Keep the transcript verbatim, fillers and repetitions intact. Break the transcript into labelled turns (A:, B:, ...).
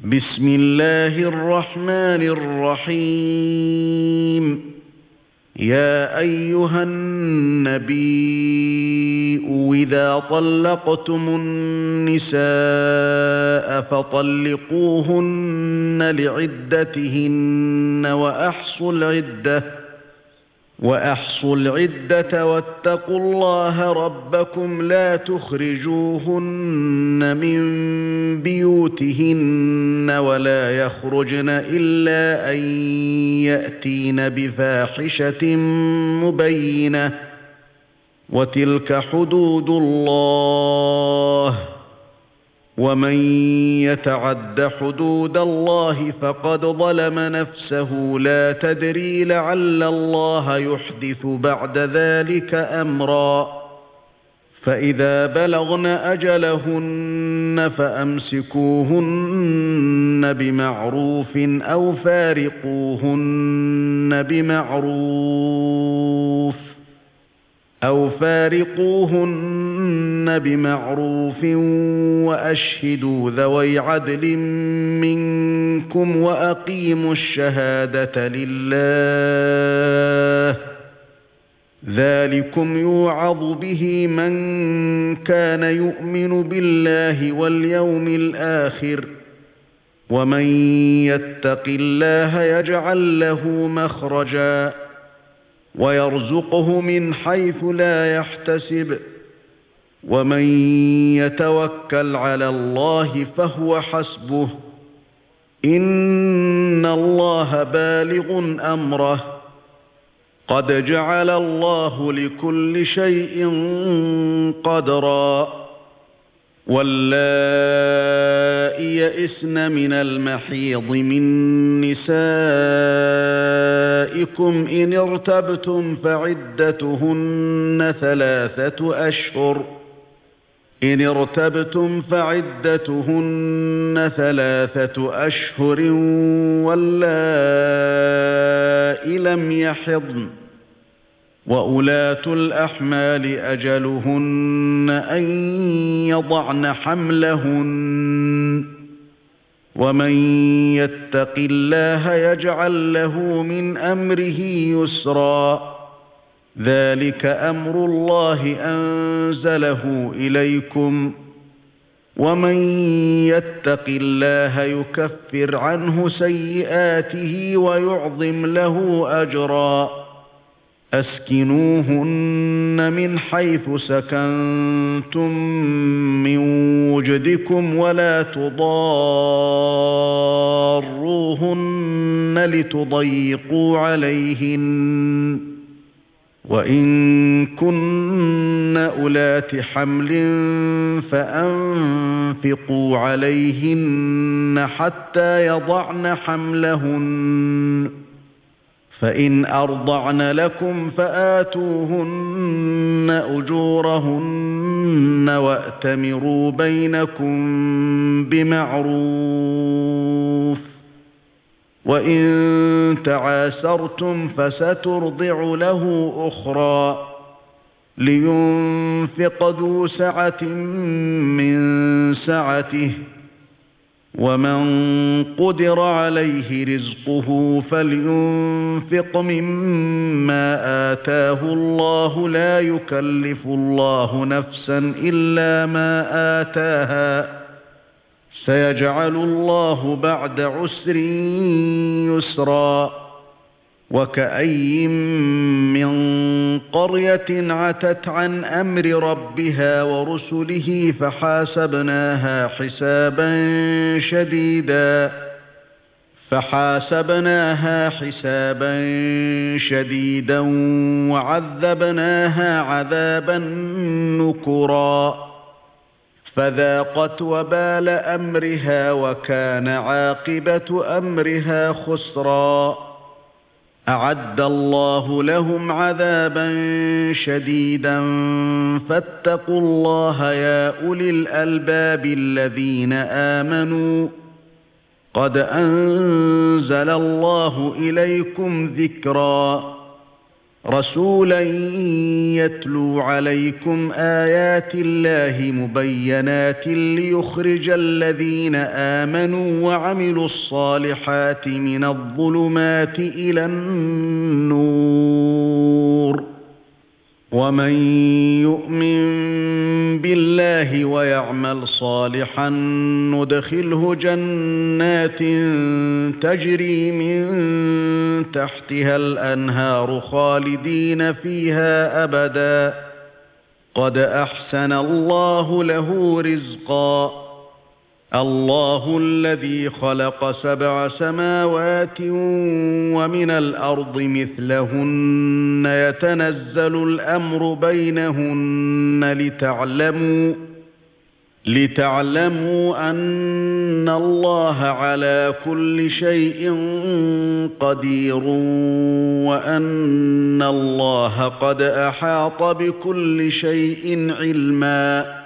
A: بسم الله الرحمن الرحيم. يا أيها النبي إذا طلقتم النساء فطلقوهن لعدتهن وأحصوا العدة وأحصوا العدة واتقوا الله ربكم لا تخرجوهن من بيوتهن ولا يخرجن إلا أن يأتين بفاحشة مبينة وتلك حدود الله ومن يتعد حدود الله فقد ظلم نفسه لا تدري لعل الله يحدث بعد ذلك أمرا فإذا بلغن أجلهن فأمسكوهن بمعروف أو فارقوهن بمعروف أو فارقوهن بمعروف وأشهدوا ذوي عدل منكم وأقيموا الشهادة لله ذلكم يوعظ به من كان يؤمن بالله واليوم الآخر ومن يتق الله يجعل له مخرجا ويرزقه من حيث لا يحتسب ومن يتوكل على الله فهو حسبه إن الله بالغ أمره قد جعل الله لكل شيء قدرا واللائي يئسن من المحيض من نسائكم إن ارتبتم فعدتهن ثلاثة أشهر إن ارتبتم فعدتهن ثلاثة أشهر واللائي لم يحضن وأولاة الأحمال أجلهن أن يضعن حملهن ومن يتق الله يجعل له من أمره يسرا ذلك أمر الله أنزله إليكم ومن يتق الله يكفر عنه سيئاته ويعظم له أجرا أسكنوهن من حيث سكنتم من وجدكم ولا تضاروهن لتضيقوا عليهن وإن كن أولات حمل فأنفقوا عليهن حتى يضعن حملهن فإن أرضعن لكم فآتوهن أجورهن وأتمروا بينكم بمعروف وإن تعاسرتم فسترضع له أخرى لينفق ذو سعة من سعته ومن قدر عليه رزقه فلينفق مما آتاه الله لا يكلف الله نفسا إلا ما آتاها سيجعل الله بعد عسر يسرا وكأي من قرية عتت عن أمر ربها ورسله فحاسبناها حسابا شديدا فحاسبناها حسابا شديدا وعذبناها عذابا نكرا فذاقت وبال أمرها وكان عاقبة أمرها خسرا أعد الله لهم عذابا شديدا فاتقوا الله يا أولي الألباب الذين آمنوا قد أنزل الله إليكم ذكرا رسولا يتلو عليكم آيات الله مبينات ليخرج الذين آمنوا وعملوا الصالحات من الظلمات إلى النور ومن يؤمن بالله ويعمل صالحا ندخله جنات تجري من تحتها الأنهار خالدين فيها أبدا قد أحسن الله له رزقا الله الذي خلق سبع سماوات ومن الأرض مثلهن يتنزل الأمر بينهن لتعلموا لتعلموا أن الله على كل شيء قدير وأن الله قد أحاط بكل شيء علما